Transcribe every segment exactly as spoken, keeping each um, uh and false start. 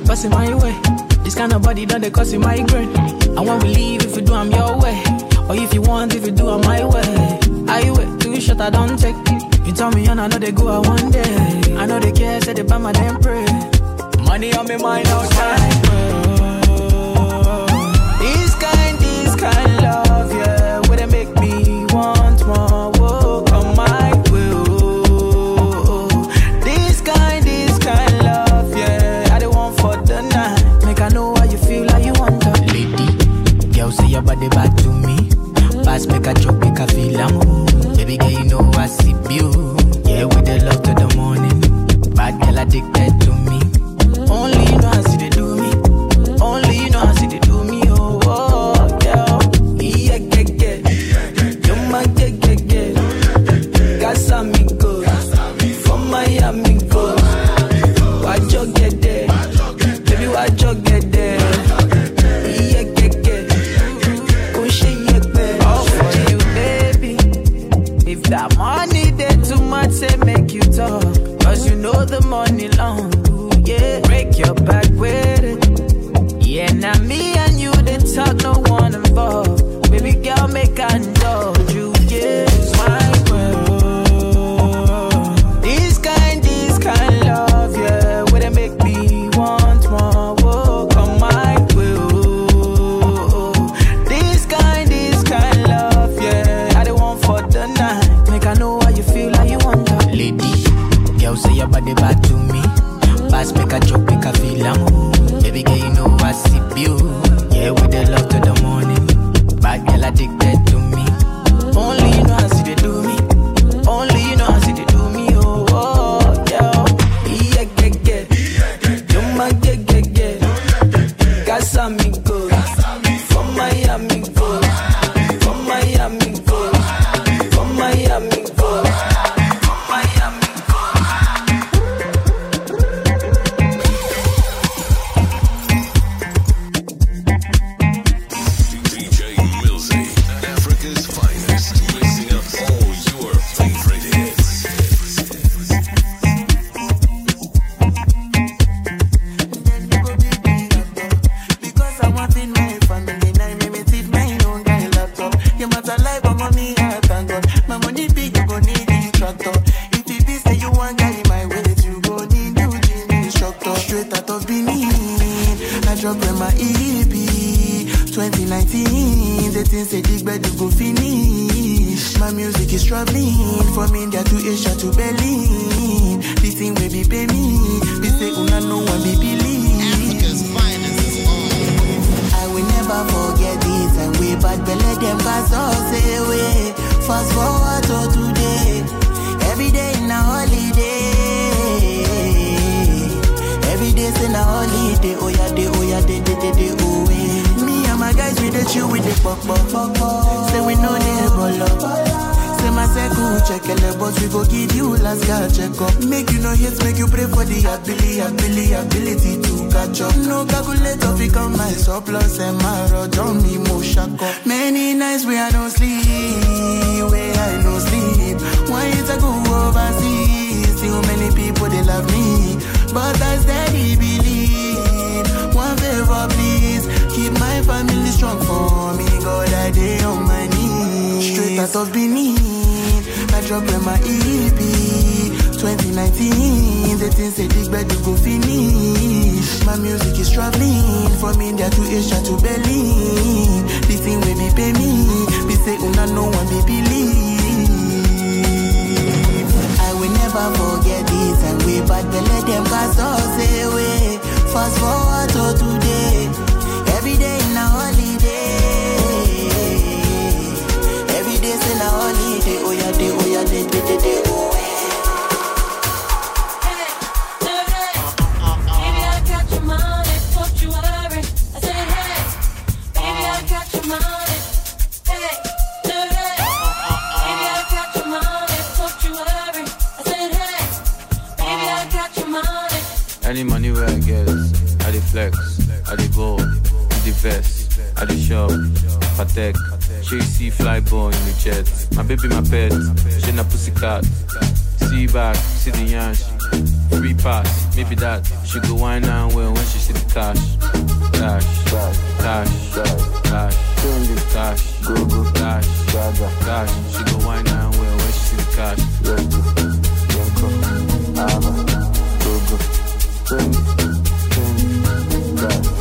passing my way. This kind of body done they cause you migraine. I want to leave if you do I'm your way. Or if you want, if you do I'm my way. I wait too short, I don't take. You tell me and I know they go out one day. I know they care, say they buy my damn pray. Money on me mind all time. This kind, this kind love, yeah, where they make me want more. Whoa, come my way. This kind, this kind love, yeah, I don't want for the night. Make I know how you feel, like you want to. Lady, girl, say your body back to me. Pass, make a joke, make a feel I'm. Baby girl, you know I see you. Yeah, with the love to the morning. Bad girl addicted to me. Only you know how see they do me. Only you know how see they do me. Oh, oh, yeah. Yeah, yeah, yeah. You might get, get, get. Casamigos. From Miami, go. Why'd you get there? Baby, why'd you get there? Yeah, yeah, yeah. Go shake your bed. All for you, baby. If that money there too much, say make you talk. Cause you know the money long. Yeah, break your back with it. Yeah, now me and you, they talk, no one involved. Baby girl, make I indulge you. Yeah, it's my world. This kind, this kind love, yeah, where they make me want more. Whoa, come my way. This kind, this kind love, yeah, I don't want for the night. Make I know how you feel, like you want to. Lady, girl, say your body back to me. Pass, make a joke, make a feel I'm. Baby girl, you know I see you. Yeah, with the love to the morning. Bad girl addicted to me. Only you know how see they do me. Only you know how see they do me. Oh, oh, yeah. Yeah, yeah, yeah. You might get, get, get. Casamigos. From Miami, go. From Miami, go. From Miami, go. Any money where I get, I dey flex, I dey ball, I dey vest, I dey shop, Patek, she see fly ball in the jet. My baby, my pet, she na pussycat. See back, see the yansh. free pass, maybe that. She go wine and well when she see the cash. Cash, cash, cash, cash, cash, go go cash, cash. She go wine and well when she see the cash. Go go, go go,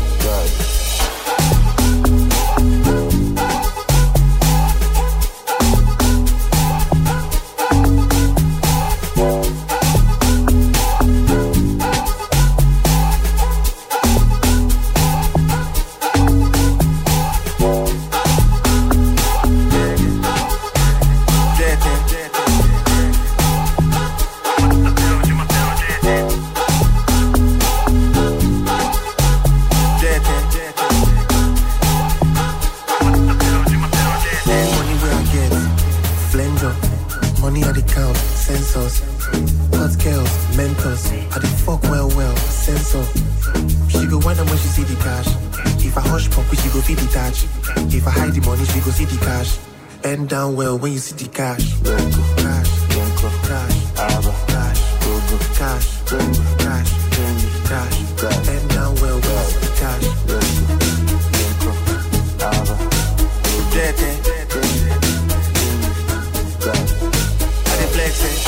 down well when you see the cash. Cash, cash, cash, cash, cash, cash, bend down well when you see the cash. I dey flex it.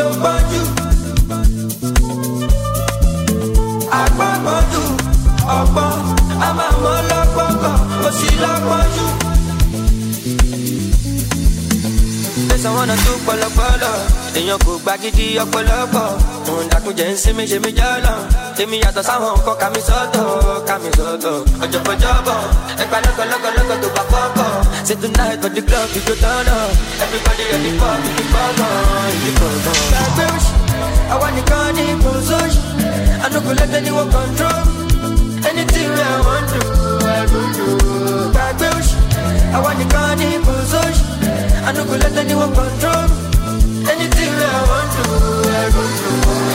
ló pọ́njú. Àgbọ̀n pọ́njú, ọ̀gbọ́n, a máa mọ́ lọ́gbọ́gbọ́, kò sí lọ́pọ́njú. Tẹ̀sán wọn náà tún pọ̀lọpọ̀lọ̀, èèyàn kò gbá gidi ọ̀pọ̀lọpọ̀. Òun dàkúnjẹ́ ń sinmi ṣe mí jọ́lọ̀. Èmi yàtọ̀ sáwọn nǹkan ká mi sọ́tọ̀, ká mi sọ́tọ̀. Ọ̀jọ̀gbọ̀jọ̀bọ̀, ẹgbà lọ́kọ̀lọ́kọ̀lọ́kọ̀ tó bá kọ́kọ́. Say tonight for the club, we go turn up. Everybody ready for me, the bugger, the bugger. Gbàgbé òṣì, àwa nìkan ní ìbòsóṣì. I no go let anyone control. Anything I want to, I go do. Gbàgbé òṣì, àwa nìkan ní ìbòsóṣì. I no go let anyone control. Anything I want to, I go do.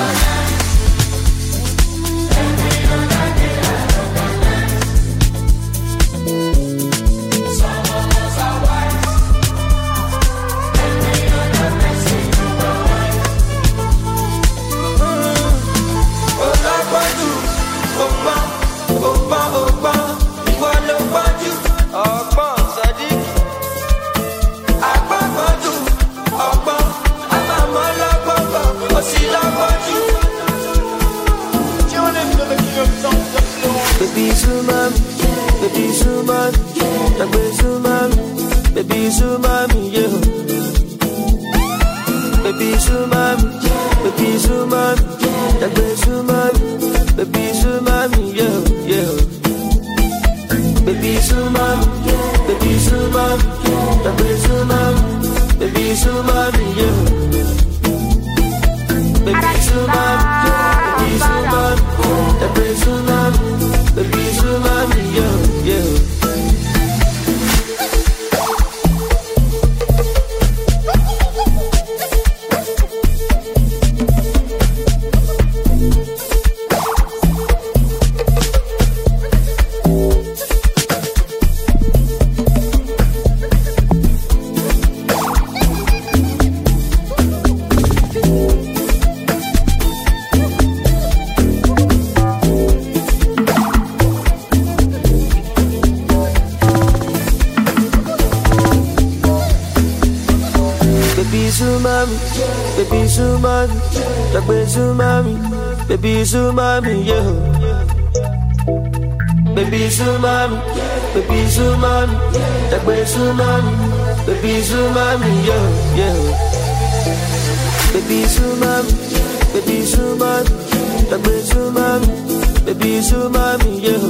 Baby Zumami, baby Zumami, baby Zumami, baby Zumami, yeah. Baby Zumami, baby Zumami, baby Zumami, baby Zumami, yeah, yeah. Baby Zumami, baby Zumami, baby Zumami, baby Zumami, yeah. Baby Zumami, baby Zumami, baby Zumami. Baby, Zumami, yeah, yeah. Baby Zumami, baby Zumami, baby Zumami, yeah. Baby Zumami, baby Zumami, baby Zumami, baby Zumami, yeah, yeah. Baby Zumami, baby Zumami, baby Zumami, baby Zumami, yeah.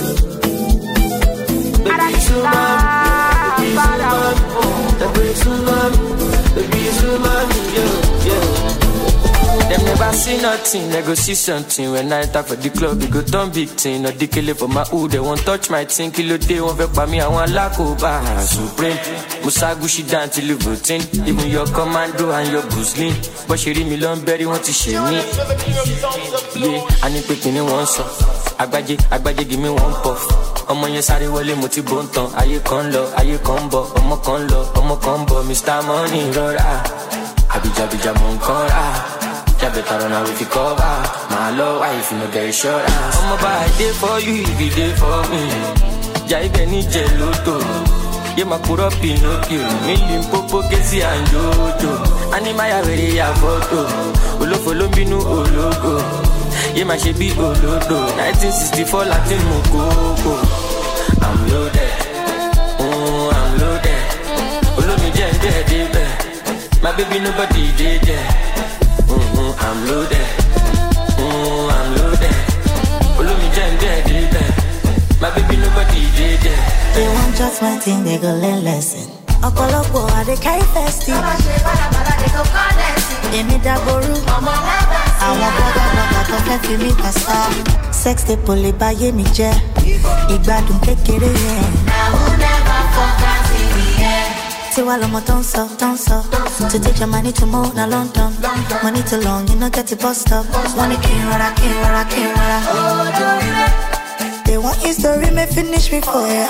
Baby Zumami, baby Zumami, baby Zumami, baby Zumami, yeah, yeah. Them never see nothing, they go see something. When I enter for the club, we go turn big thing. Not the killer for my hood, they won't touch my thing. Kilo day won't vex by me, I want Lakoba Supreme. Musagushi down till you voting. Even your commando and your Gusling. But she read me long berry, want to share me. Yeah, I need picking in one song. Agbaje, Agbaje, give me one puff. Ọmọ yẹn sáré wọlé mo ti bó ń tán. Ayé kan lọ, ayé kan bọ̀. Ọmọ kan lọ, ọmọ kan bọ̀. Mister Money rọra. Abijabija mo ń kọ́ra. Yeah, better run away if you cover. My love, why if you no get insurance? I'm about a day for you, if you day for me. Jai Benny Geloto. Yeah, my put up Pinocchio. Million Popo, Kesi and Jojo. Animaya very ya photo. Olo follow me no ologo. Yeah, my shebi olodo. nineteen sixty-four Latin Mokoko. I'm loaded. Oh, I'm loaded. Olo mi jen de de. My baby nobody did there. Mm-hmm, I'm loaded. Mm, I'm loaded. Follow me, Jen, dead, dead. My baby, nobody did that. They want just one thing, they go learn lesson. Okolopo, I they carry festive. They need that boru. I want brother, brother, don't let me meet my star. Sex, they pull it by me, je. Igbadun kekere, yeah. Now who never forgot in the end. Say while I'm a don't so, don't so. To take your money to move, now London. Money too long, you know get the bus stop. Money can't run, I can't run, I can't run. They want history, may finish me for ya.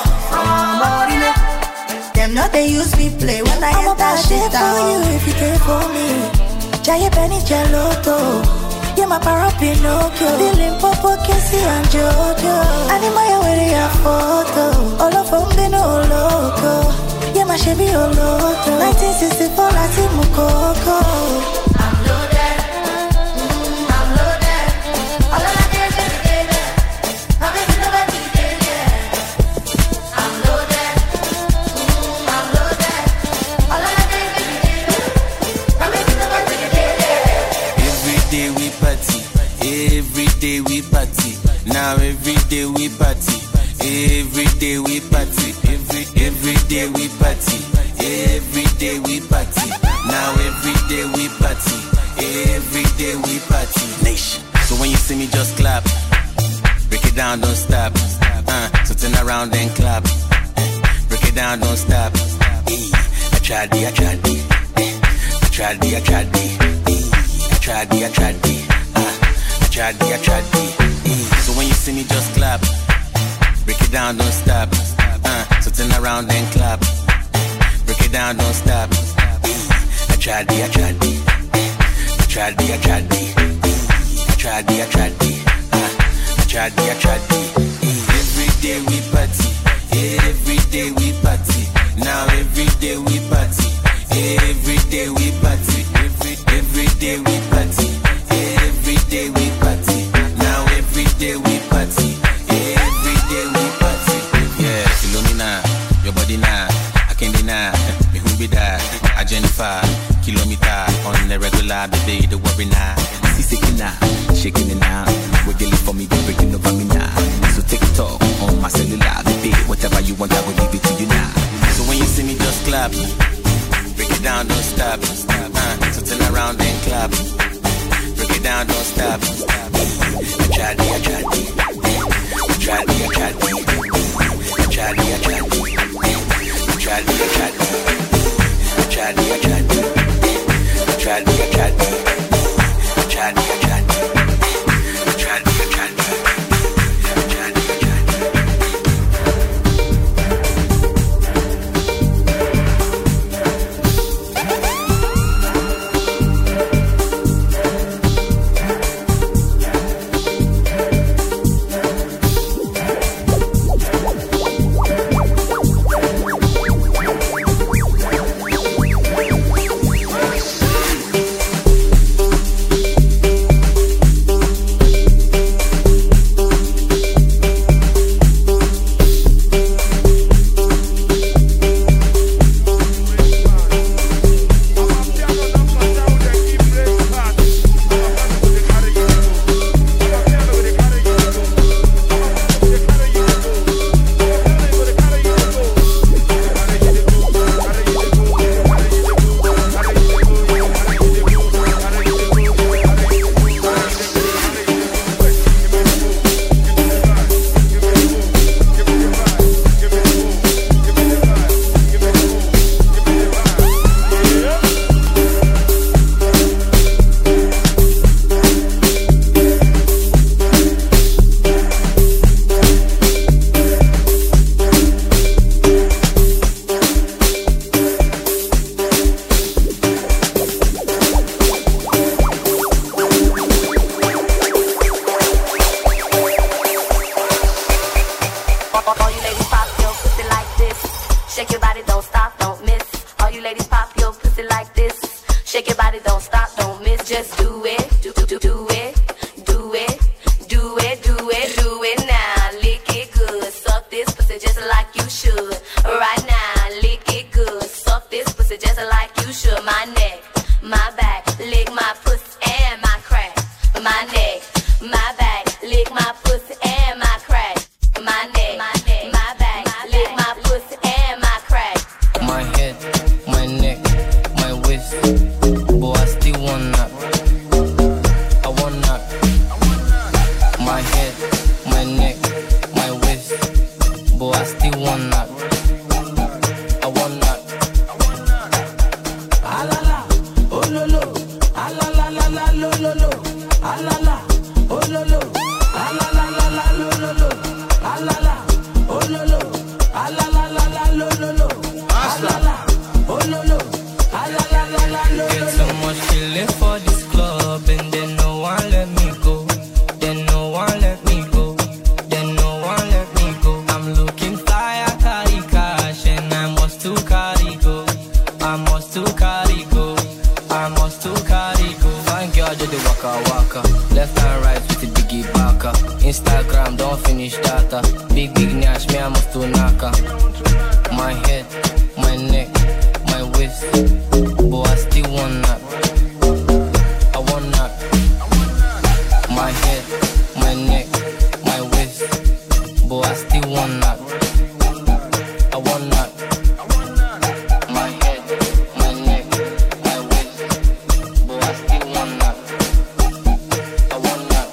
Them not they use me play when I hit that shit down. For you if you care for me. Jai Benny Geloto. Yeah, my para Pinocchio. Dylan Popo, Kesi and Jojo. Animaya with your photo. All of them they know loco. Yeah, my Chevy Oloto. nineteen sixty-four Latin Mokoko. I'm loaded. day we party. Every day we party. Now every day we party. Every day we party. Every every day we party. Every day we party. Now every day we party. Every day we party. Nation. So when you see me, just clap. Break it down, don't stop. Uh, so turn around and clap. Break it down, don't stop. I tried it, I tried it. I tried it, I tried it. I tried it, I tried it. I tried it, I tried it. So when you see me, just clap. Break it down, don't stop. Uh, so turn around and clap. Break it down, don't stop. I tried it, I tried it. I tried it, I tried it. I tried it, I tried it. I tried it, I tried it. Every day we party. Every day we party. Now every day we party. Every day we party. Every every day we party. Every day we party. Now every day we party. Every day we party. Yeah, Philomena, your body now. I can't deny. Me who be that? I Jennifer, kilometer on the regular, baby. The worry now. See shaking now, shaking it now. Wiggling for me, breaking over me now. So take it off on my cellular, baby. Whatever you want, I will give it to you now. So when you see me, just clap. Break it down, don't stop. Uh, so turn around and clap. Break it down, don't stop. I tried it, I tried it. I tried it, I tried it. I tried it, I tried it. I tried it, I tried it. I tried it, I tried it. I tried it, I tried it. I tried it, I tried it. I tried it, I tried it. I tried it, I tried it. My waist, boy, I still want that. I want that. My head, my neck, my waist, but I still want that. I want that. My head, my neck, my waist, but I still want that. I want that.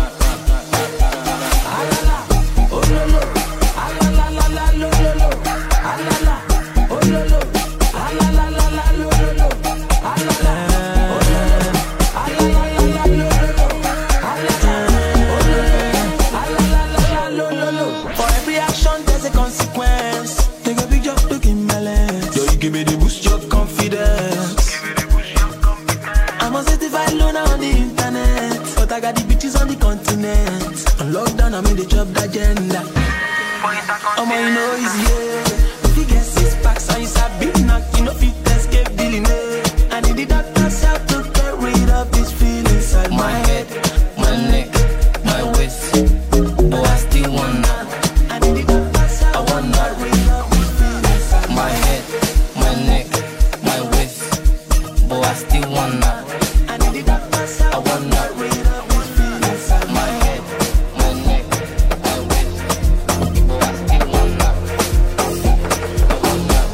Alala, oh lo lo, alala la la lo lo lo, alala, oh lo lo, alala la la lo lo lo, alala, oh lo lo, alala la la lo lo lo, alala, oh lo lo, alala la la lo lo lo. For every action there's a consequence. Take a picture, look in my lens. Yo, you give me the boost your confidence. I'm a certified loner on the internet, but I got the bitches on the continent. On lockdown, I'm in the job agenda. I'm on, you know it's yeah. If you get six packs and you sabi knock, you know fit escape dealing it. I need the doctor's help to get rid of this feeling inside my, My head. head, my neck, my waist, but I still want that. I need the doctor's help I want to that. get rid of this feeling inside My head, my neck, my waist, but I still want that. I need the doctor's help I want that. to get rid of this feeling inside My head, my neck, my waist, but I still want that. I want that.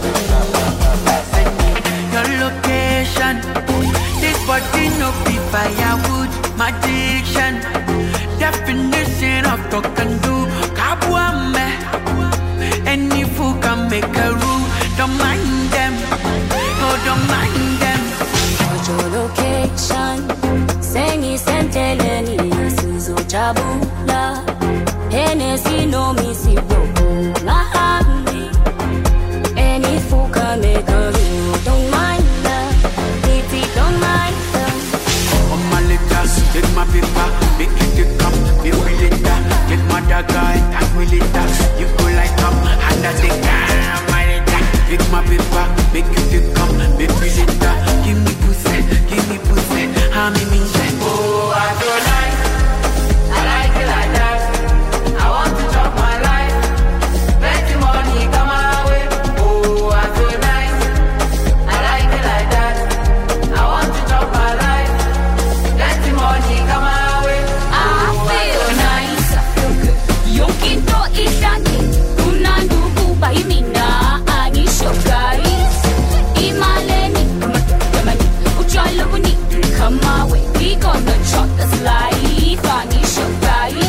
Your location, this body no be firewood, my addiction. Definition of talk and do, kabuame. Any fool can make a rule. Don't mind them, oh don't mind them. Your location, Sengi Senteleni, Suzo Chabula, Hennessy no missy broken, Mahami. Any fool can make a rule, don't mind them, Titi don't mind them. On my letters, take my paper, make it take up, be will it that. Take my dagger and will it that. You go like up, and I take down my letter. Take my paper, make it take up, be will it that. Give me pussy, give me pussy, how me mean that. Oh, I don't like, I like it like that. I want to chop my life, let the money come my way. Oh, I don't like, I like it like that. I want to chop my life, let the money come my way. I feel nice, I feel good. Yokinto itani, tunandugu baimina, ani shokai. Imaleni, kamani, uchaluni, come my way. We gonna chop this life, ani shokai.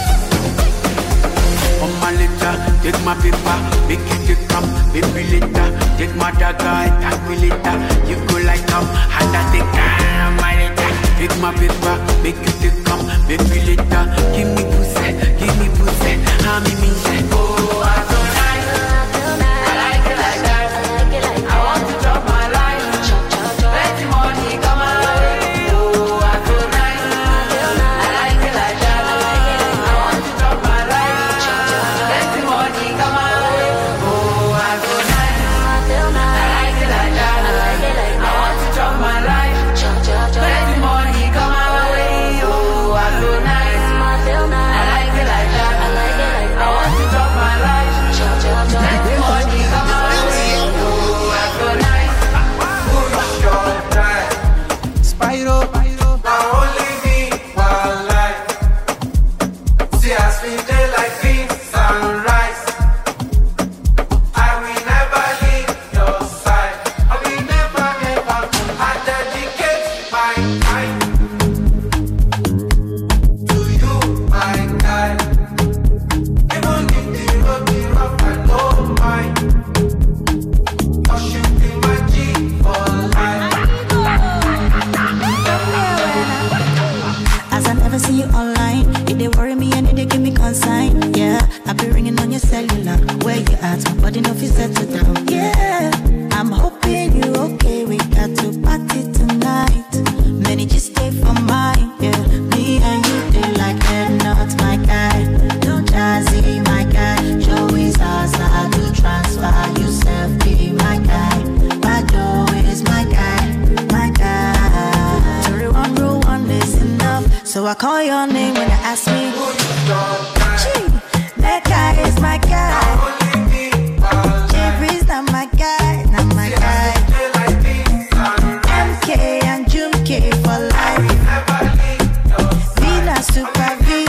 On my letter, take my paper, make it take up, baby later. Take my dagger and will later. You go like up, and I take down my letter. Take my paper, make it take up, baby later. Give me pussy, give me pussy, how me mean that. Oh, I don't like, I like it like that. I want to chop my life, let the money come my way. Oh, I don't like, I like it like that. I want to chop my life, let the money come my way. Oh, I don't like, I like it like that. I want to chop my life, let the money come my way. Oh, I don't like, I like it like that. I want to chop my life, let the money come my way. Oh, I don't like. Push your time. Spyro. Now only me one life. See us we day like this sunrise. I will never leave your side. I will never ever. I dedicate my time to you, my guy. Even if the road be rough, I don't mind. 'Cause you be my G for life. As I never see you online, it they worry me and it they give me consign. Yeah, I be ringing on your cellular. Where you at? My body no fit settle down. Yeah, I'm hoping you okay. We got to party tonight. Many just stay for mine. Yeah, me and you they like that. Not my guy. Don't jazzy my guy. Show is ours. I do transfer. You self be my guy. My door is my guy. My guy. Sorry, one rule, one is enough. So I call your name when you ask me. Gee, that guy is my guy. Jerry's not my guy, not my guy. M K and June K for life. Vina Super V.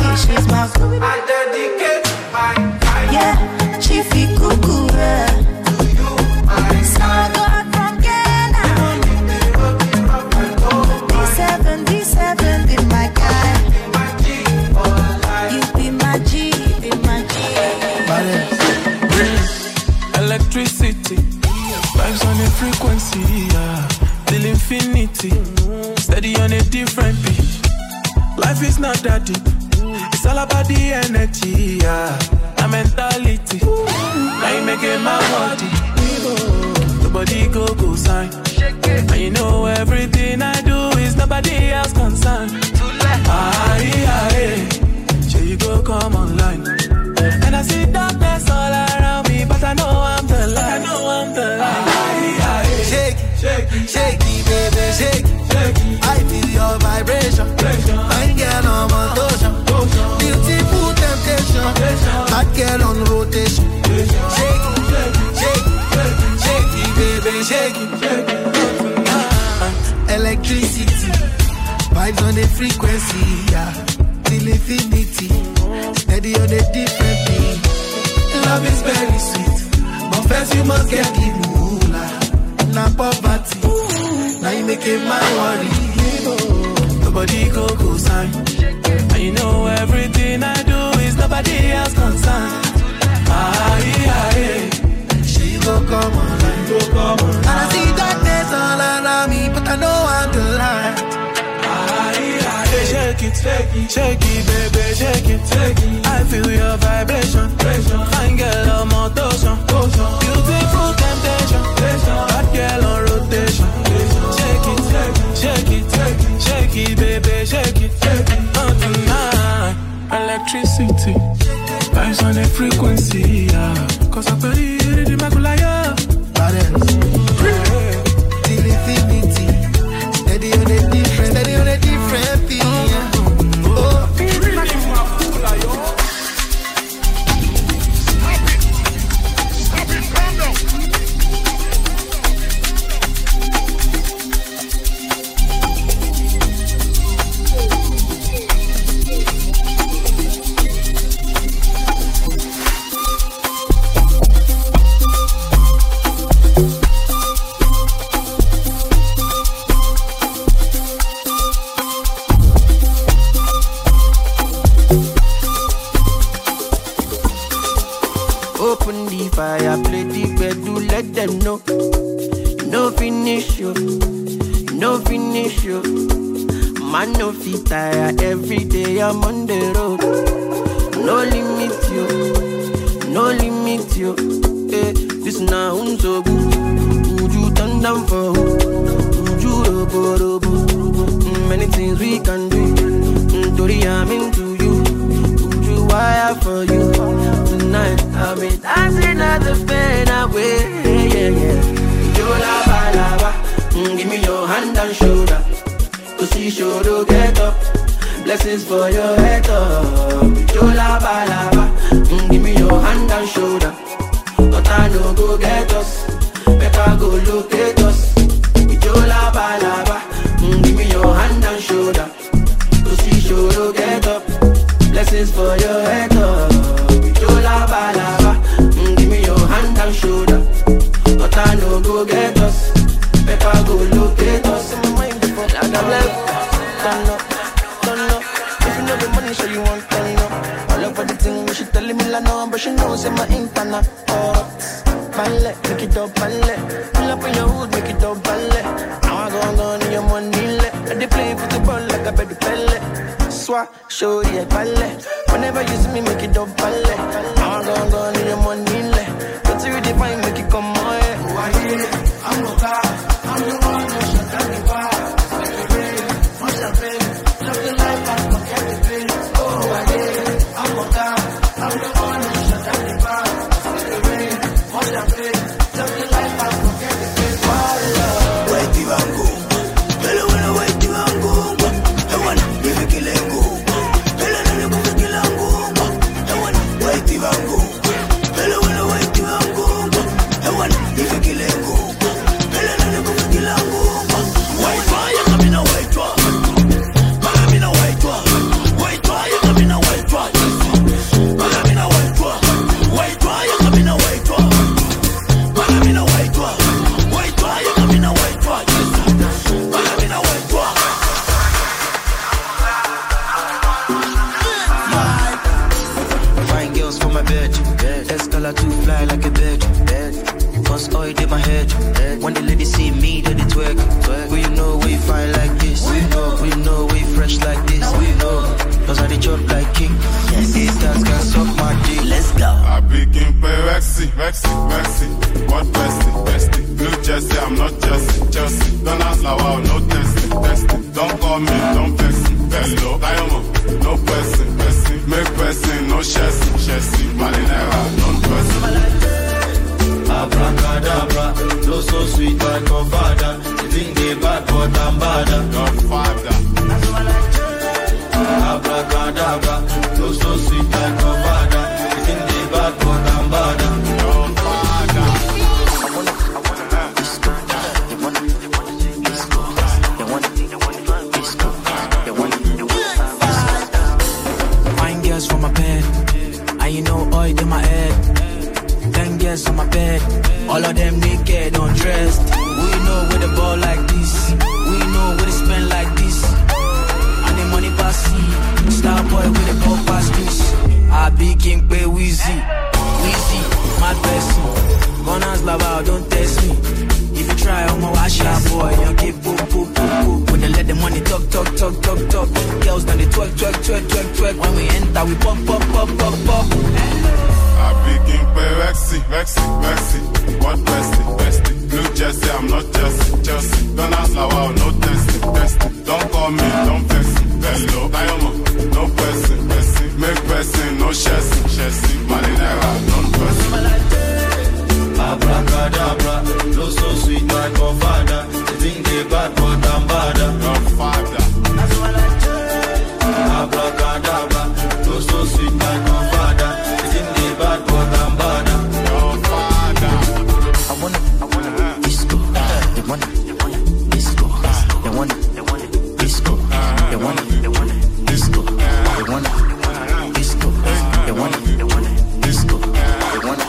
is not that deep. It's all about the energy, yeah. The mentality. Now you make it my body. Nobody go go sign. And you know everything I do is nobody else concerned. Ah, yeah, yeah. Sure you go come online. And I see darkness all around me, but I know I'm the light. I know I'm the light. Ah, yeah, yeah. Shake, shake, shake it, baby, shake it. I feel your vibration. Fine girl on motion. Beautiful temptation. Hot girl on rotation. Shake it, shake it, shake it, baby, shake it. Electricity, vibes on the frequency, yeah. Till infinity, steady on the different beat. Love is very sweet, but first you must get the moolah. Now poverty, now you make it my worry. Nobody go go sign, and you know everything I do is nobody else concerned. Ah yeah yeah, she go come online, go come online. And I see darkness all around me, but I know I'm the light. Ah yeah yeah, shake it, shake it, shake it, baby, shake it, shake it. I feel your vibration, fine girl on motion, beautiful temptation, hot girl on rotation. Shake it, shake it, shake it, shake it, baby, shake it, shake it. Oh tonight, electricity, vibes on the frequency, yeah. Cause I believe in the Maculaya. Till infinity, steady on the different, steady on the different thing, yeah. Oh, open the fire, play the bed, do let them know. No finish you, no finish you. Man no fit tire, every day I'm on the road. No limit you, no limit you. Eh, this now so good. Would you turn down for? Would you robo robo? Many things we can do. Tori, I'm into you. Would you wire for you? Tonight I'll be dancing at the fade away. Yeah, yeah. You lava lava. Mm, give me your hand and shoulder. To see shoulder get up. Blessings for your head up. You lava lava. Mm, give me your hand and shoulder. But I know go get us. Better go locate us. You lava lava. Mm, give me your hand and shoulder. To see shoulder get up. Blessings for your head up. Lava, lava. Mm, give me your hand and shoulder. But I know go get us. Better go locate us. Like I'm left. Turn up, turn up. If you know the money, so you want turn up. All over the thing, she telling me like no, but she knows in my internet. Oh, ballet, make it up, ballet. Pull up in your hood, make it up, ballet. Now I go on in your money, let. They play football like a baby pelle. Swat, show you ballet. Whenever you see me, make it up, ballet. Now I'm gonna go need your money, let. But you define, make it come on, yeah. Oh, I hear it, I'm no car. I'm the one who shut down the bar. Like the rain, much of pain. Love the life, I forget the pain. Oh, I hear it, I'm no car. I'm the one who shut down the bar. Like the rain, much of pain. Love the life, I forget the pain. Wait, Divango. Hello, hello, wait, Divango. I wanna give a killing go. Divango, hello, hello, wait, Divango. I want if you kill it, go. Hello, hello, go, kill it, go. White fire, I'm in a white one. I'm in a white one. White fire, I'm in a white one. I'm in a white one. White fire, I'm in a white one. I'm in a white one. White fire, I'm in a white one. I'm in a white one. For my bed, Escala to fly like a bird. Cause oil in my head. When the ladies see me, they twerk. We know we fine like this. We know we know we fresh like this. We know chop like king. Yes. Haters can suck my dick. Let's go. I begin play Rexy, Rexy, Rexy. What bestie, bestie? Blue Jersey, I'm not Chelsea, Chelsea. Don't ask like wow, no testing, testing. Don't call me, don't vex me. Hello, Diamond, no pressing, pressing. Make pressing, no chassis, chassis. Marinera, don't pressing. Abracadabra, no so sweet like your father. You think they bad, but I'm badder. Your father. Abracadabra, no so sweet like your father. You think they bad, but I'm badder. Your father. Fine girls from my bed, and you know oil in my head. Ten girls on my bed, all of them naked, undressed. We know where the ball like this, we know where they spend like this. And the money pass see, star boy with the ball pass this. I be king pay Weezy, Weezy, my person. Gunners love out, don't test me. If you try, I'm a wash out boy, you keep poop, poop, poop, poop. When they let the money talk, talk, talk, talk, talk. Girls done they twerk, twerk, twerk, twerk, twerk. When we enter, we pop, pop, pop, pop, pop. I begin play Rexy, Rexy, Rexy. What bestie, bestie? Blue Jersey, I'm not Chelsea, Chelsea. Don't ask like wow, no testing, testing. Don't call me, don't vex me. Hello, Diamond, no pressing, pressing. Make pressing, no chassis, chassis. Marinera, don't pressing. Abracadabra, no so sweet like your father. You think they bad, but I'm badder. Your father. Abracadabra, no so sweet like your father. You think they bad, but I'm badder. Your father. I wanna, I wanna disco. They wanna, they wanna disco. They wanna, they wanna disco. They wanna, they wanna disco. They wanna, they wanna disco. They wanna, they wanna disco. They wanna.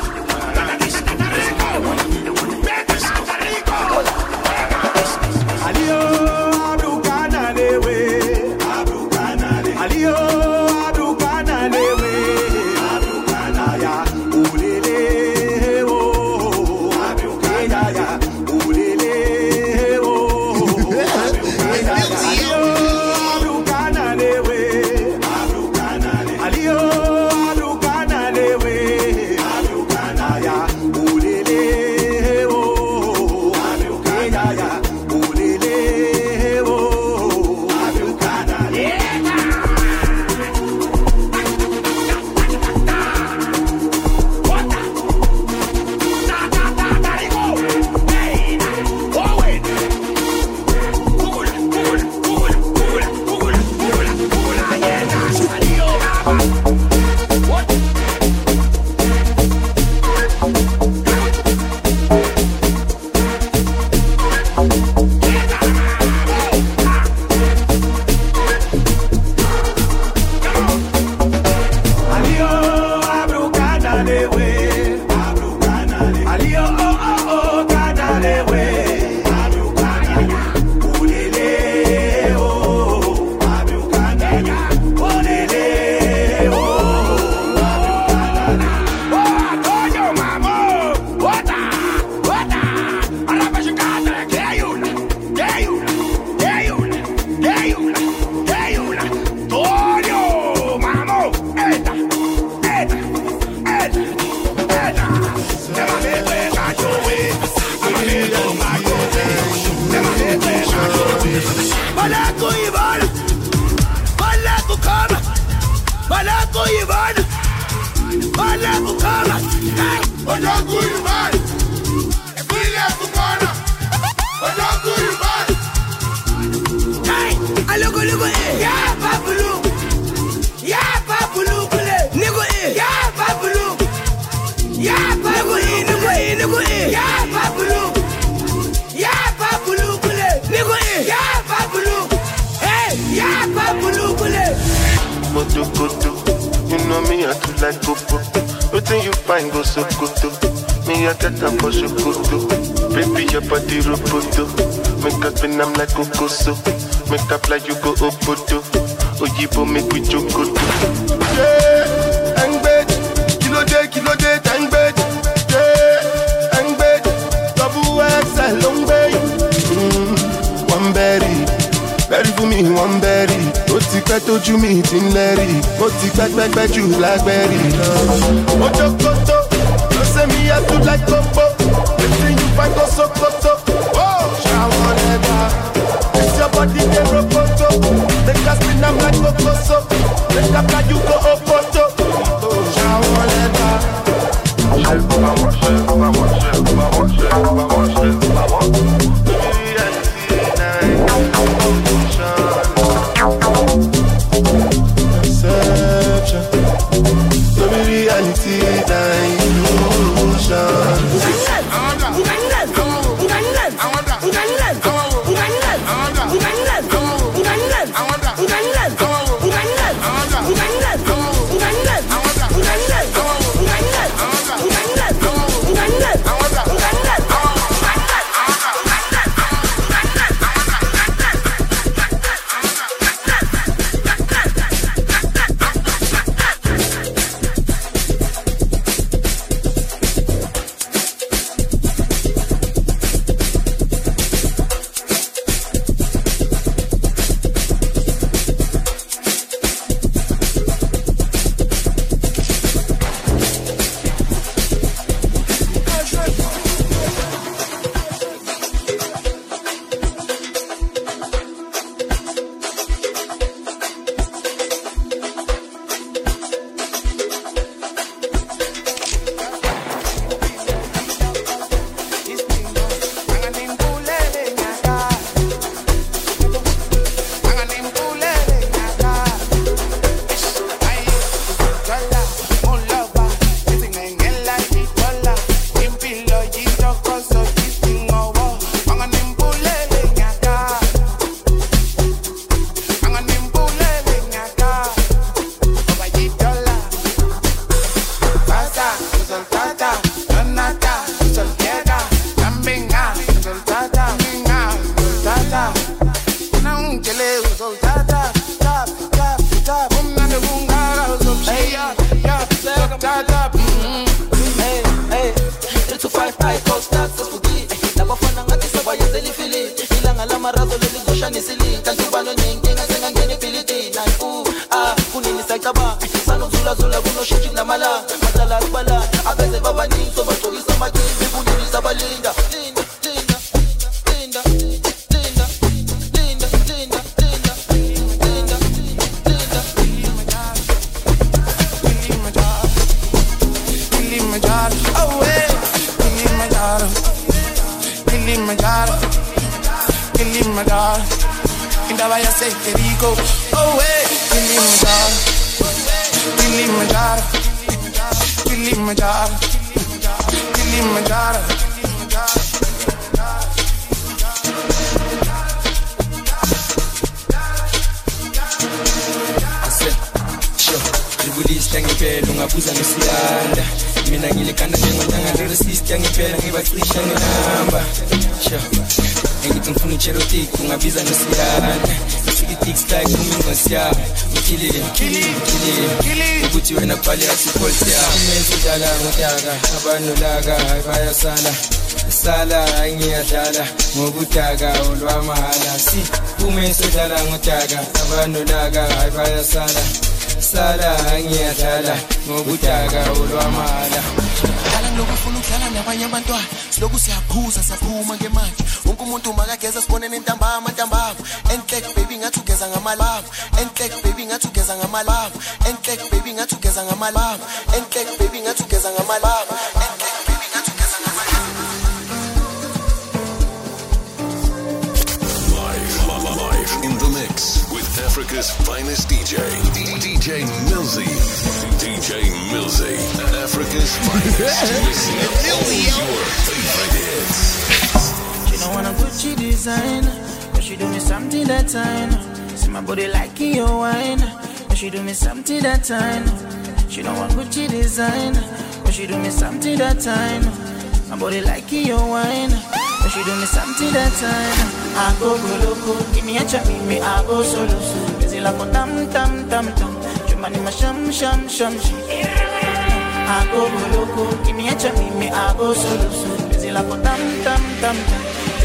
You know me, I do like popo. Nothing you find go so good. Me, I get up for so good. Baby, your body roboto. Make up and I'm like Cocoso. Make up like you go Opoto. Oyibo make we joke. Yeah, and bed. Kilo day, kilo day, and bed. Yeah, and bed. Double X, long bay. One berry. Very fún mi one berry. Ó ti pẹ́ tójú mi ti ń lẹ́rì. Ó ti pẹ́ pẹ́ pẹ́ jù lágbẹ́rì lọ. Ojo koto, no say me I do like Coco. Wetin you find go Sokoto? Oh, shower never. It's your body dey rokoto. Make us spin am like Cocoso. Make up like you go Opoto. Oh, shower never. Perception, no be reality, na illusion. Sala ngiyadlala ngokudaka olwamahala si kume sodlala ngudaka abantu daka ayibaya sala sala ngiyadlala ngokudaka olwamahala dala lokufuna ukudlala nabanye abantwana siloku siyaphuza saphuma ngemanje wonke umuntu makageza sibonene intambama ntambama enhlek baby ngathi ugeza ngamalava enhlek baby ngathi ugeza ngamalava enhlek baby ngathi ugeza ngamalava enhlek baby ngathi ugeza ngamalava enhlek baby ngathi ugeza ngamalava. In the mix with Africa's finest D J, D J Millsy. D J Millsy, Africa's finest. Only your favorite hits. She don't wanna Gucci design, but she do me something that time. See my body like your wine, but she do me something that time. She don't want Gucci design, but she do me something that time. My body like your wine, but she do me something that time. I go go loco, give me a chat, me I go solo. Busy like a tam tam tam tam. Chumani ma sham sham sham sham. I go go loco, give me a chat, me I go solo. Busy like a tam tam tam tam.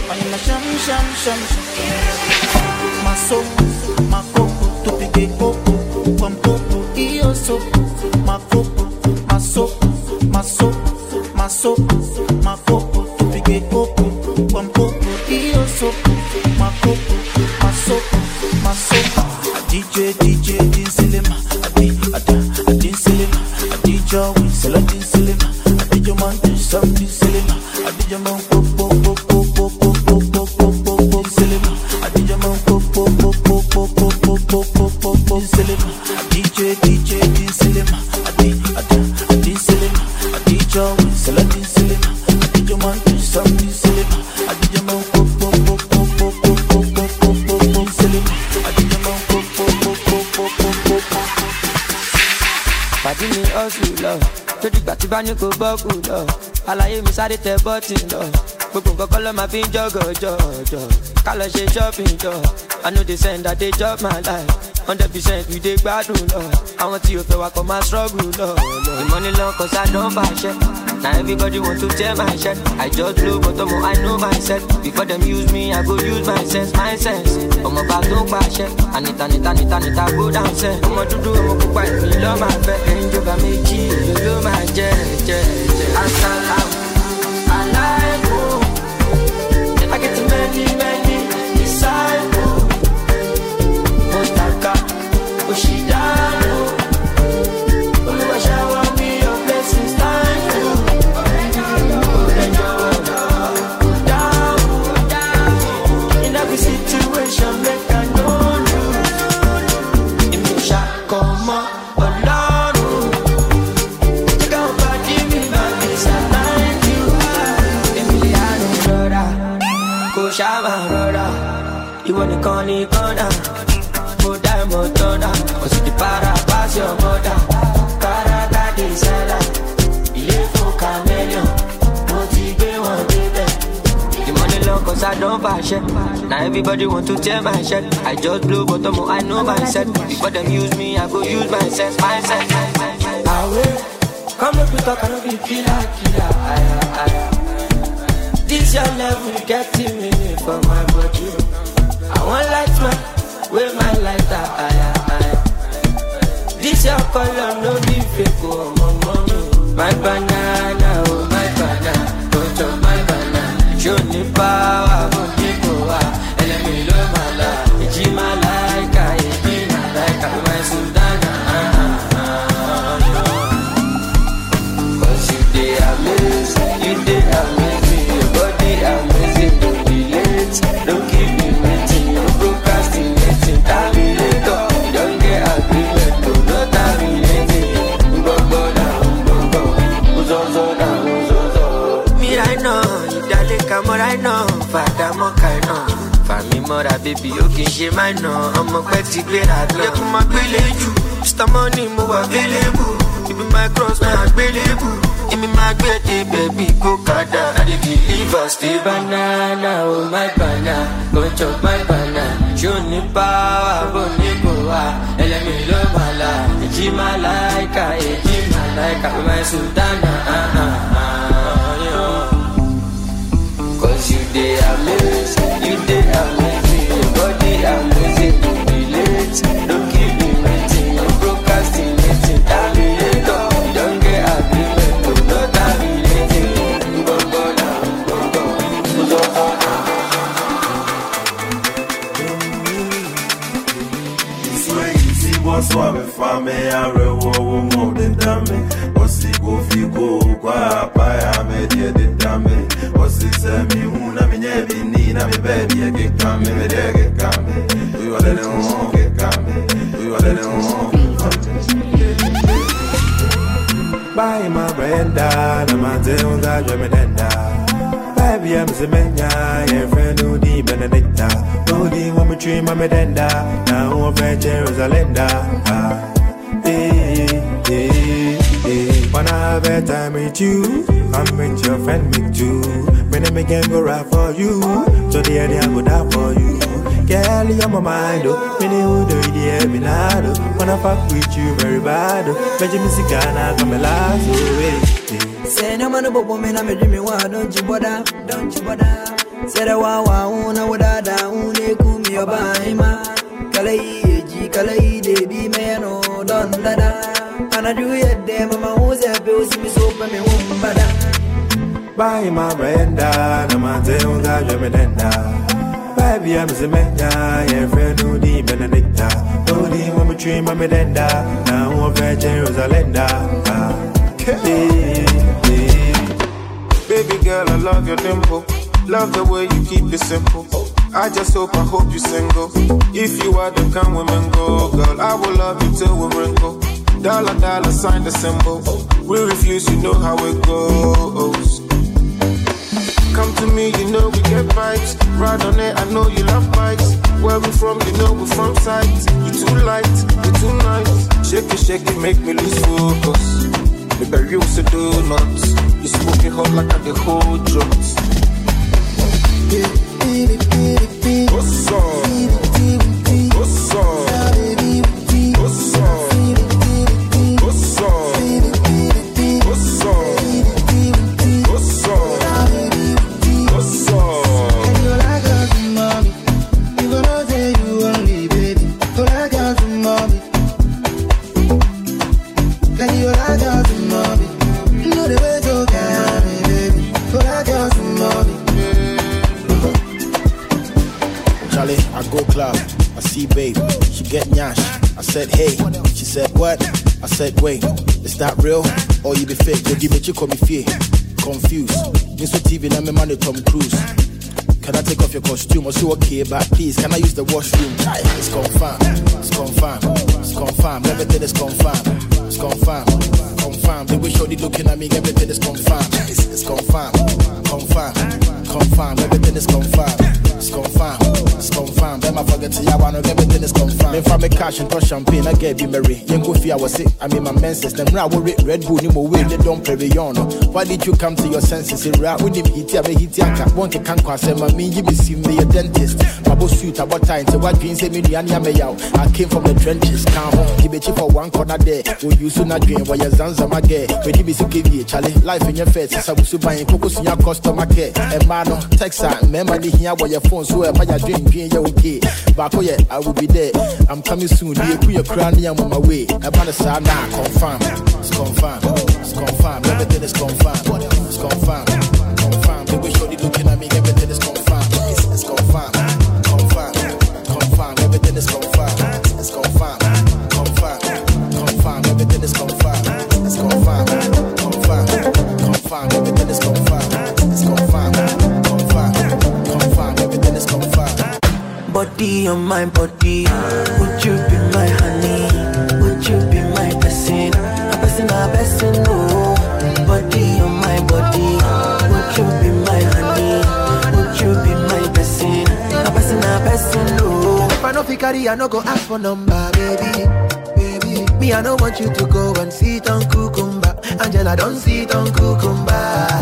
I'm a sham sham sham sham. My soul, my coco, to pique coco, pam coco, io so. My coco, my soul, my soul, my soul, my coco, to pique coco, pam coco, io so. My coco, my soul, my soul. D J, D J, din silema, adi, ada, adin silema, adi jawi, seladin silema, adi jaman, something silema, adi jaman, pop, pop, pop, pop, pop, pop, pop, pop, pop, pop, pop, silema, adi jaman, pop, pop, pop, pop, pop, pop, pop, pop, pop, pop, pop, silema, D J, D J, din silema, adi, ada, adin silema, adi jawi, seladin silema, adi jaman, something silema, adi jaman, pop, pop, pop, pop, pop, pop, pop, pop, pop, pop, pop, silema, adi jaman, pop, pop, pop, pop, pop, pop, pop, pop. Pàdé mi hustle lọ, tó dìgbà tí bá ní kò bọ́ọ̀kù lọ. Àlàyé mi sáré tẹ bọ́tì lọ. Gbogbo nǹkan kọ́ ló máa fi ń jọ́gọ̀ jọ̀jọ̀. Ká lọ ṣe shopping jọ. I know they send that they chop my life. Hundred percent we dey gbádùn lọ. Àwọn tí o fẹ́ wa kọ́ máa struggle lọ. Ìmọ̀ni lọ cause I don fàṣẹ. Now everybody want to tear my shirt. I just blow but omo I know myself. Before them use me, I go use my sense, my sense. Omo bá tó pàṣẹ. Anita, nita, nita, nita, go down set. Omo dúdú, omo pupa, èmi ló máa fẹ́. Ẹnjọba méjì, èlò ló máa jẹ, jẹ, jẹ. Asalaam, alaikum. I get many, many disciples. Motaka, Oshidano. Oluwa shower me your blessings, thank you. In every situation, make I know you. In me shot, come on, alone. Check out body, me baby, I thank you. Emiliano, brother, go shama, brother. You wanna call me, corner. Go down, motor, cause the para pass your mother. Karata, the seller. Il faut caméléon. Motivé, one baby. The money long cause I don't fashion. Now everybody want to tear my shirt. I just blow but omo I know myself. Before them use me, I go use my sense, my sense. Away, come up with a kind of killer, killer. Aya, aya. This your level getting me for my body. I want light man, with my lighter. Aya, aya. This your color, no be fake, oh my mommy. My banana, oh my banana, don't chop my banana. Show me power, but people are. Let me love my life. It's my like, it's my like, my Sudana. Cause you they amazing, you they amazing, your body amazing, don't be late, don't keep me waiting, no procrastinating, terminator, you don't get agreement, no terminating, go go down, go go, who's on so down, who's on so. Me I know, you dale come I know, Father Moka I know. Family mother baby, you can share my no. I'm a petty great at love. You my village, Mister Money more available. You be my cross, my available. You be my great baby, go kada. I believe I stay banana, oh my banana, go chop my banana. Show me power, go nipoa. Let me love my life. It's my like, it's my like, my Sultana. Cause you they amazing, you they amazing, your body amazing, don't be late, don't keep me waiting, no procrastinating, terminator, you don't get agreement, no terminating, go go down, go go, go go down. This way you see what's what we found me, I reward more than damn. What's it go fi go, qua, pa, me, dear, the damn. Me una mi nyebi ni na mi baby e che cambia me de che cambia tu io le no che cambia tu io le no Bye my brenda na manze unza jwe denda baby I'm semenya e friend who di benedicta no di wo me tree my denda na wo fe Jerusalem da eh eh eh wanna have a time with you I'm with your friend with you. When I make go right for you, so the idea I go down for you. Girl, you're my mind, oh. When you do it, yeah, me not, oh. When I fuck with you, very bad, oh. Benjamin Sigana, come a last, oh, hey. Say no man about woman, I'm a dreamy one, don't you bother, don't you bother. Said I want to da down, they come your baima. Kalai, G, Kalai, they be man, oh, don't da. And I do it, them, my house, I build me so for me, womb, bada. Buy my renda, no matter who got your medenda. Baby, I'm a man, yeah, friend, no deep Benedicta. No deep, I'm a tree, my medenda. Now I'm a Jerusalem. Baby girl, I love your dimple. Love the way you keep it simple. I just hope, I hope you single. If you are the kind women go, girl, I will love you till we wrinkle. Dollar, dollar, sign the symbol. We refuse, you know how it goes. Come to me, you know we get vibes. Ride on it, I know you love bikes. Where we from, you know we from sight. You too light, you too nice. Shake it, shake it, make me lose focus. Maybe you used to do nuts. You smoking hot like I the whole drugs. What's up? What's up? What's up? What's up? What's up? What's up? What's up? And you like us, mommy. You gonna say you only, baby. You like us, mommy. And you like us, mommy. You know the way to carry, baby. You like us, mommy. Charlie, I go club, I see babe, she get nyash. I said hey, she said what? I said wait, is that real or you be fake? They give me chick on me fear, confused. Miss T V, now me money Tom Cruise. Can I take off your costume or see okay? But please, can I use the washroom? It's confirmed, it's confirmed, it's confirmed. Everything is confirmed, it's confirmed, confirmed. The way shorty looking at me, everything is confirmed. It's, it's confirmed, confirmed, confirmed. Everything is confirmed, it's confirmed, it's confirmed. Then I forget to ya, everything is confirmed. Me for me cash and touch champagne, I get be merry. Young go fear was sick, I mean my menses. Them ra worry Red Bull, you more way they don't play on. Why did you come to your senses? It ra with him hit ya, be hit ya. One can can't say my me, you be see me a dentist. My boss suit about time to what dreams say me the anya me out. I came from the trenches, can't home, give it for one corner there. Will you soon again while your zanza my gay? When you be so give you Charlie, life in your face, I was super in focus in your customer care. And man, text her, remember the here where your phone so I buy drink, drink, you okay. But oh yeah, I will be there. I'm coming soon, you put your crown, I'm on my way. I'm on the side now, confirm, it's confirmed, it's confirmed, everything is confirmed, it's confirmed, confirmed. The way shorty looking at me, everything is confirmed, it's, it's confirmed, confirmed, confirmed, everything is confirmed, it's confirmed, confirmed, confirmed, everything is confirmed, it's confirmed, confirmed, confirmed, everything is confirmed, it's confirmed, confirmed, confirmed, everything is confirmed. Body on my body, would you be my honey? Would you be my person? A person, a person, no. Body on my body, would you be my honey? Would you be my person? A person, a person, no. If I no fi carry, I no go ask for number, baby, baby. Me, I don't want you to go and sit on cucumber. Angela, don't sit on cucumber.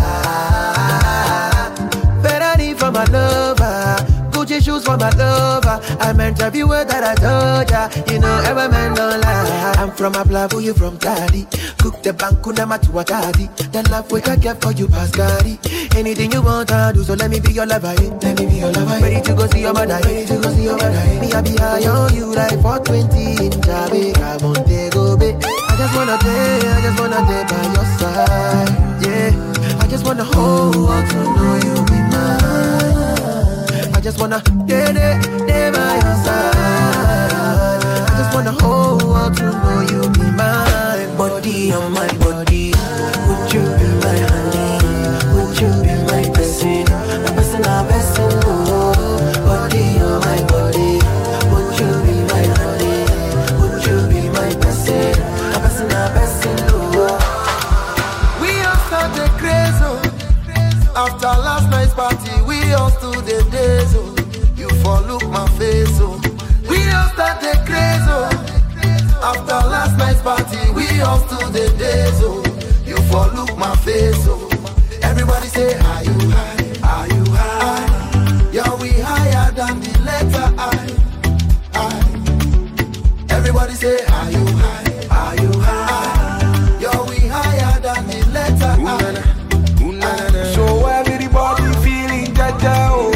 Ferrari for my lover. Gucci shoes for my lover. I meant every word that I told ya. You know every man don't lie. I'm from Ablabu, you from Daddy. Cook the bankuna matu daddy. The love which I get for you Pascari. Anything you want I do, so let me be your lover. Eh? Let me be your lover. Ready to go see your mother. Ready to go see your mother. Me I be high on you like four twenty in Jamaica, Montego Bay. I just wanna day, I just wanna day by your side. Yeah, I just wanna hold on to know you be mine. I just wanna day, day, day by your side. I just wanna hold on to know you be mine. Body on my body, would you be my honey? Would you be my person? A person, a person, oh. Body on my body, would you be my honey? Would you be my person? A person, a person, oh. We all started crazy, oh. After last night's party, we all stood the days, oh. You for look my face, oh. We all started crazy, oh. After last night's party, we all stood the days, oh. You for look my face, oh. Everybody say, are you high? Are you high? Yeah, we higher than the letter I. I. Everybody say, are you high? Are you high? Yeah, we higher than the letter I. So everybody feeling jaja, oh.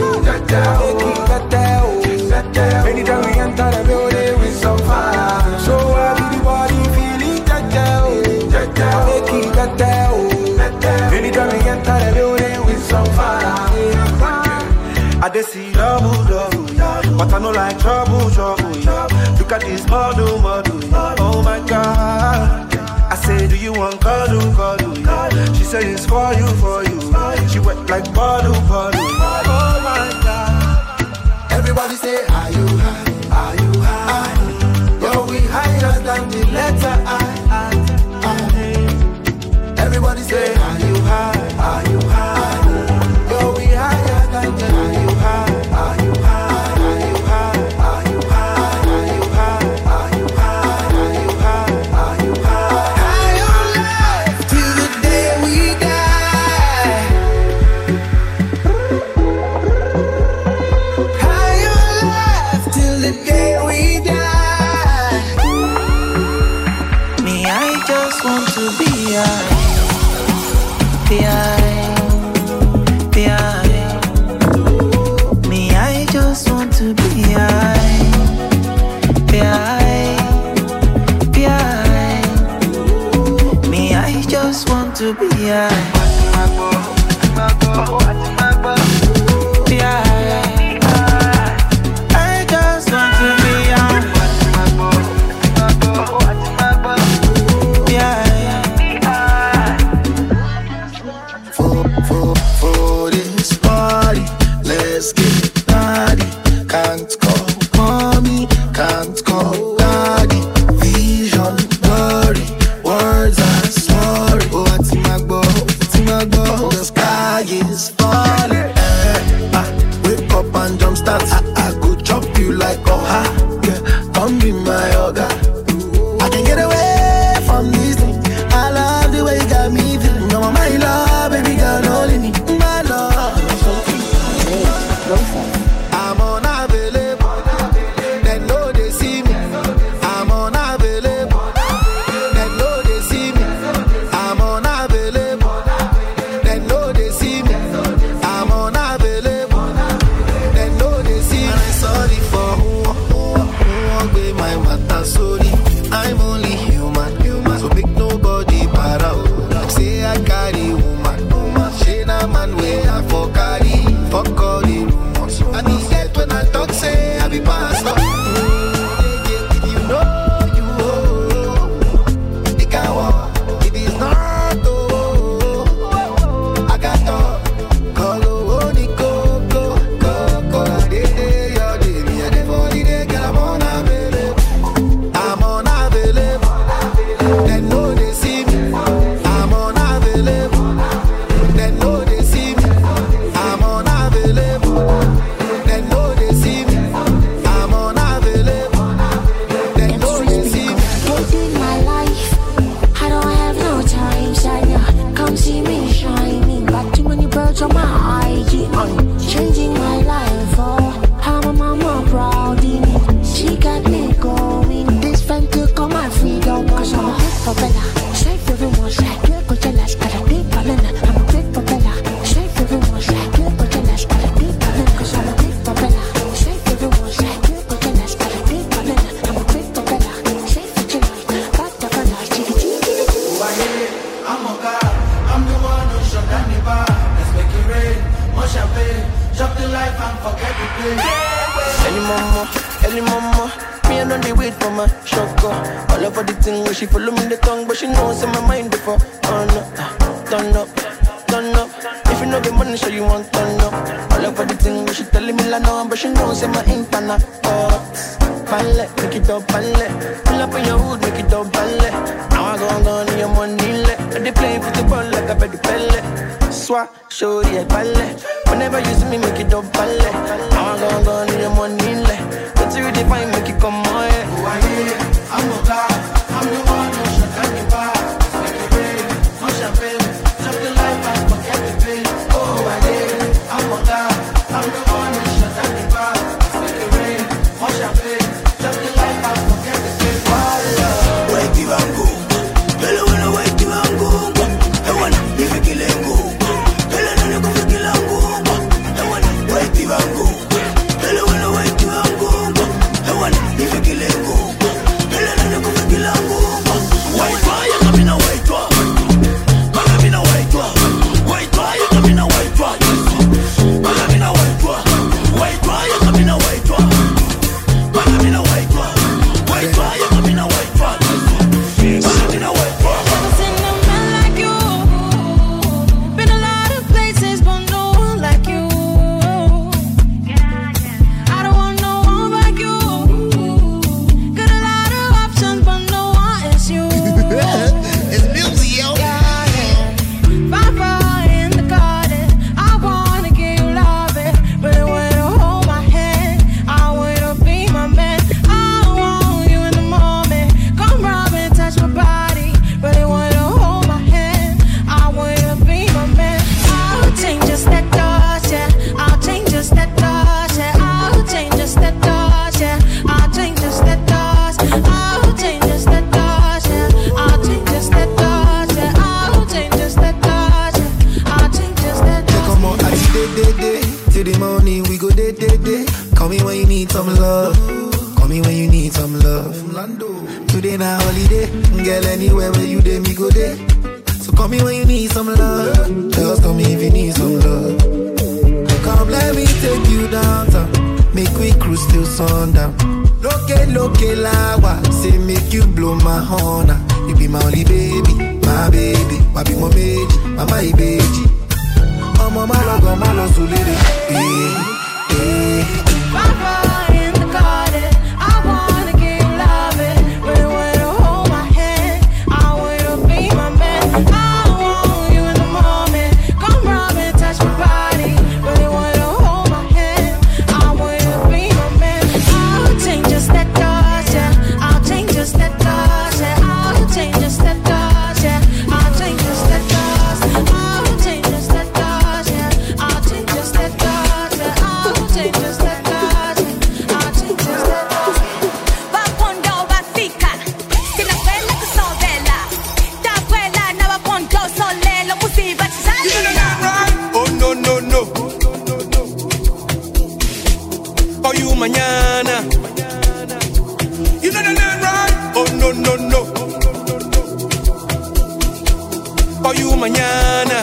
see double, double, yeah. But I know like trouble, trouble, yeah. Look at this model, model, yeah. Oh my God. I say, do you want cuddle, cuddle, yeah. She say it's for you, for you. She wet like bottle, bottle. Oh my God. Everybody say, are you high? Are you high? Yo, we higher than the letter I. Everybody say, are you high? Are you high? Yo, we higher than the. Are you high? Are you high? Are you high? Are you high? Are you high? Are you high? Are you high? Are you high? High on life till the day we die. High on life till the day we die. Me, I just want to be high. Be high, be high. Me, I just want to be high. Be high, be high. Me, I just want to be high. Be high. I just want to be high. Be high. For this party, let's get naughty. Can't call mommy, can't call daddy. Vision blurry, words are sorry. Oh, what's my boy, what's my boy? The sky is falling. Eh, ah, wake up and jump start. I, I go chop you like a ha. Yeah, come be my yoga. I can get away from this thing. I love the way you got me feeling. You're my love, baby girl, only me. I'm unavailable. They know they see me. I'm unavailable. They know they see me. I'm unavailable. They know they see me. I'm unavailable. They know they see me. And I'm sorry for who, who, who won't be my matter. Sorry, I'm only human, human. So make nobody para. Say I carry woman, woman. She na man where I for carry. Fuck all the rumors. I be dead when I talk, say I be pastor. If you know you owe, it can walk. If it's not, oh, I got to call oh, go, go, go, go. I did it, your day, me, I did for the day, girl, I'm unavailable. I'm unavailable. They know they see me. I'm unavailable. They know they see me. I'm unavailable. They know they see me. I'm unavailable. They know they see me. Living my life, I don't have no time, Shania. Come see me shining. Got too many birds on my I G. I'm changing my life, oh. How my mama proud in me. She got me going. This fan took all my freedom. Cause I'm a bit for Bella. Straight for the ones like you. Go to last, got a big banana. I'm a bit for Bella. Straight for the ones like you. Go to last, got a big banana. Cause I'm a bit for Bella. Straight for the ones like you. Go to last, got a big banana. I'm a bit for Bella. Straight for tonight. Back to Bella. Chitty chitty. Who I hit, I'm a god. I'm the one who shut down the bar. Let's make it rain. More champagne. Chop the life and forget the pain. Any mama, any mama. Me and on the wait for my shocker. All over the thing where she follow me the tongue, but she knows in my mind before. Turn up, turn up, turn up. If you know the money, so you want turn up. All over the thing where she telling me la no, but she knows in my internet. Oh, ballet, make it up, ballet. Pull up on your hood, make it up, ballet. Now I go on, go on, your money let. And they playing football like a baby pellet. Swat, show the ballet. Whenever you see me, make it up, ballet. Now I go on, go on, your money let. But you define, make it come on, yeah. Who I hit, I'm a god. I'm the one who shut down the bar. Let's make it rain. More champagne. Chop the life and forget the pain. Oh, I hit, I'm a god. I'm the one who shut down the bar. Let's make it rain. More champagne. Chop the life and forget the pain. Wait, you want go? Hello, hello, wait, you want go? I want to if you kill him go. Hello, no, no, go kill him go. I want to wait, you want go? Hello, hello, wait, you want go? I want to if you kill him go. Hello, no, no, go kill him go. day. Girl, anywhere where you day, me go there. So call me when you need some love. Just call me if you need some love. Come, let me take you downtown. Make we cruise till sundown. Loke, loke, lawa. Say make you blow my horn. You be my only baby, my baby. My be my baby, my my baby. Oh, mama, love, mama, love, so lady. Yeah, yeah. Papa in the garden, I wanna give you loving. When you wanna hold my hand, I want you to be my man. I want you in the moment. Come rub and touch my body. When you wanna hold my hand, I want you to be my man. I'll change just that touch, yeah. I'll change just that touch, yeah. I'll change just that touch, yeah. I'll change just that touch. I'll change just that touch, yeah. I'll change just that touch, yeah. I'll change just that. Mañana, you know the name, right? Oh no no no. For you mañana.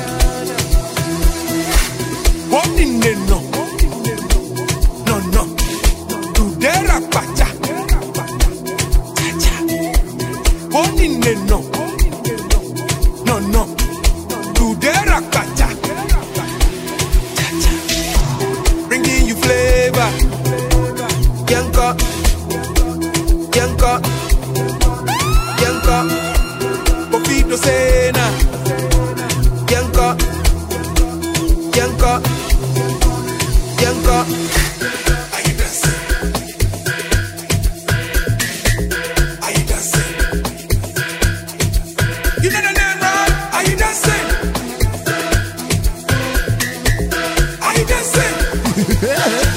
What in the no? No no. Today rapacha. What in the no? No no. Today rapacha. Bringing you flavor. Yanka, Yanka, Yanka, Popito Sena, Yanka, Yanka, Yanka. Are you dancing? Are you dancing? You know the name, right? Are you dancing? Are you dancing?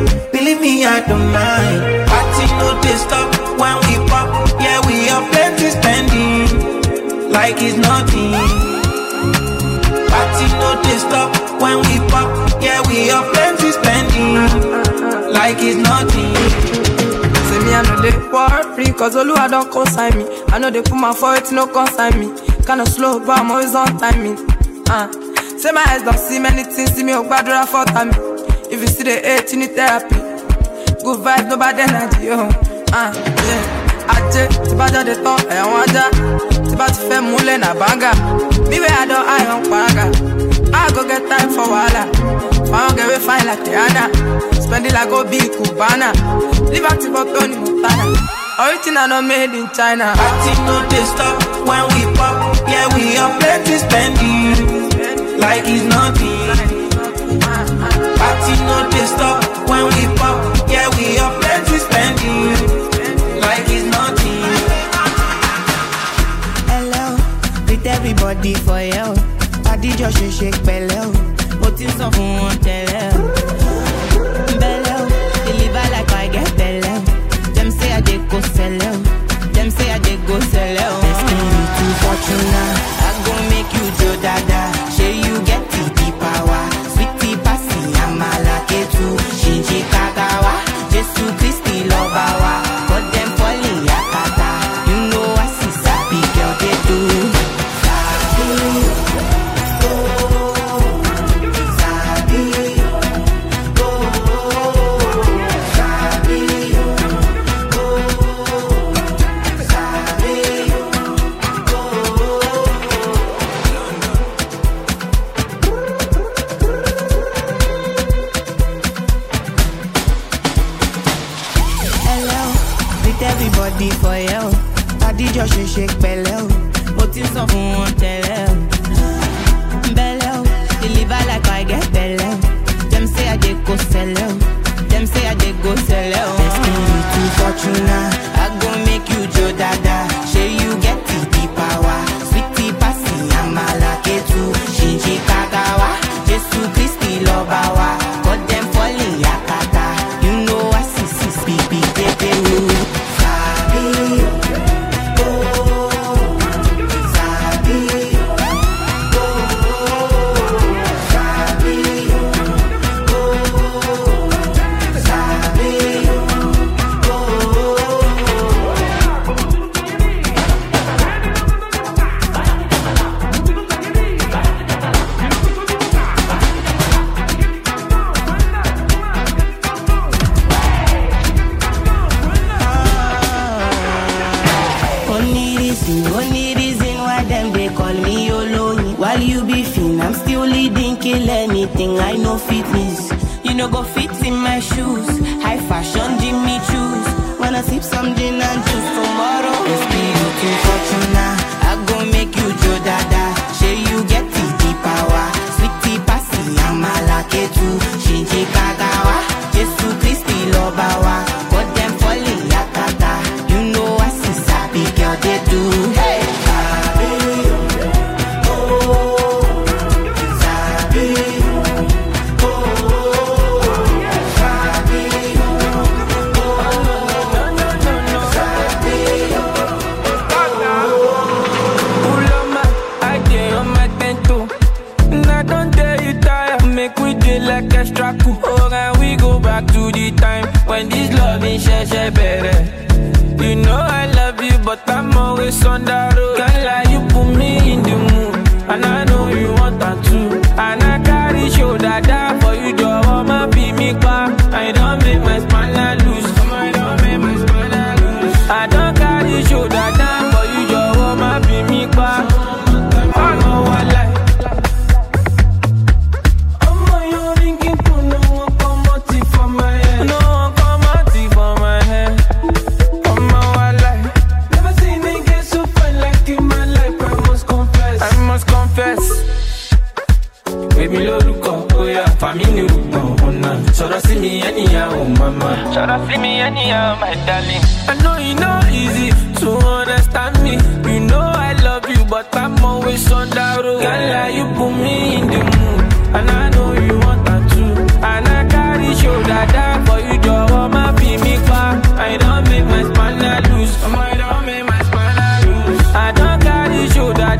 Believe me, I don't mind. Party no they stop when we pop. Yeah, we are plenty like it's nothing. Party no they stop when we pop. Yeah, we have plenty spending, like it's nothing. Say me I know they war free, cause Oluwa don't consign me. I know they put my foot, no consign me. Kinda slow, but I'm always on timing. Uh. Say my eyes don't see many things, see me oh bad or for time. If you see the hate, you need therapy. Good vibes, no bad energy, oh. Uh, yeah. Aje, ti ba jade ton, e an aja. Ti ba ti fe mule na banga. Me where I don't, I on paga. I go get time for wahala. I don't get we fine like Rihanna. Spend it like go big Cubana. Live out for Tony Montana. Original not made in China. Party no they stop when we pop. Yeah, we have plenty spending, like it's nothing. Party no they stop when we pop. Yeah, we have plenty spending, like it's nothing. Hello, with everybody for you. Party just shake shake bello. What is up on tele? Bello, deliver like I get bello. Them say I dey go sell out. Them say I dey go sell out. Destiny to Fortuna, I go make you do dada. Say you get T P power, sweetie passy, I'm a lucky too. Shinji Kagawa, Jesu Christi Lobawa. Got them falling yakata. You know I see sappy girl they do. Sabi, oh, sabi, oh, sabi, everybody for you. Party just shake shake bello. What is up on tele? Bello, deliver like I get bello. Them say I dey go sell out. Them say I dey go sell out. Destiny to Fortuna, I go make you Joe Dada. Say you get T P power, sweetie passy, I'm a lucky too. Shinji Kagawa, Jesu Christi Lobawa. Got them falling yakata. You know I see see speak big baby. Only reason why them they call me Yolo. While you be fin, I'm still leading, kill anything. I know fitness, you know go fit in my shoes. High fashion, Jimmy choose. Wanna sip some gin and juice tomorrow. It's me looking Fortuna, I go make you Joe Dada. Say you get T D power, sweetie passy, I'm a lucky too. Shinji Kagawa, Jesu Christi Lobawa. Got them falling yakata. You know I see sappy girl they do. Hey. Like extra cool. Oh, and we go back to the time when this love is share better. You know I love you, but I'm always on the road. Can't lie, you put me in the mood, and I know you want that too. And I carry shoulder down for you, Joe. I'ma be me back. I don't make my spine loose. I don't make my spine loose. I don't carry shoulder down for you, Joe. I'ma be me back. I know I like. Family Rubona, Sora see me anyhow, mama. Sora see me anyhow, my darling. I know it's not easy to understand me. You know I love you, but I'm always on the road. Can't lie, you put me in the mood, and I know you want that too. And I carry shoulder down for you, Joe. I'ma be me back. I don't make my spine loose. I don't make my spine loose. I don't carry shoulder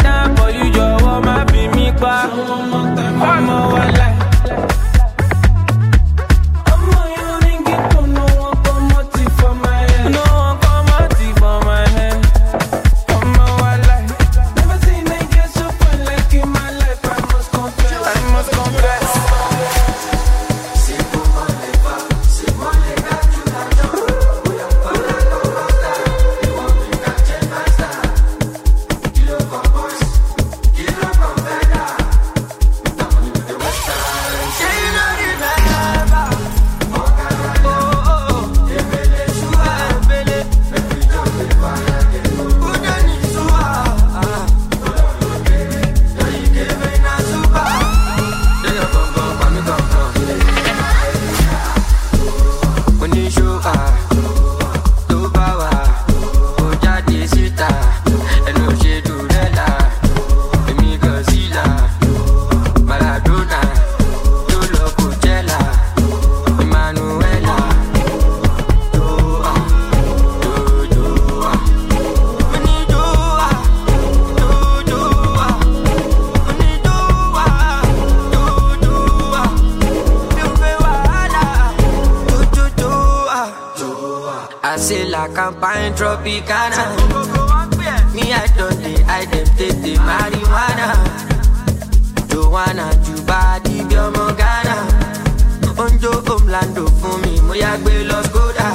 I can find Tropicana. Me, I don't dey, I dem take the marijuana. Joanna, Juba, di Biomogana. Onjo, Omlando, for me, Moyagbe, Los Goda.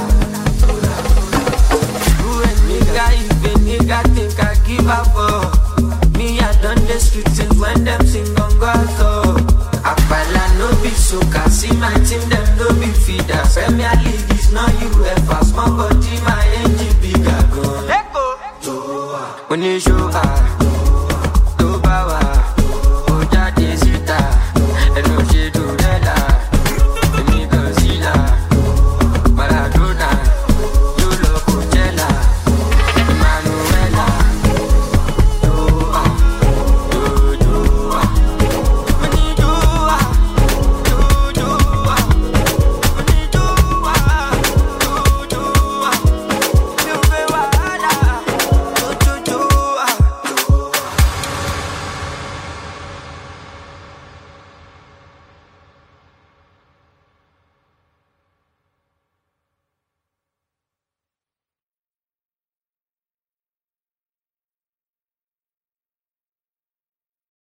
Who a nigga, if a nigga think I give up for me, I done the street things when them sing on God, so Apala no be soca, see my team, them no be feeders. Premier League is not U F A, small body, my engine bigger gun. When you show her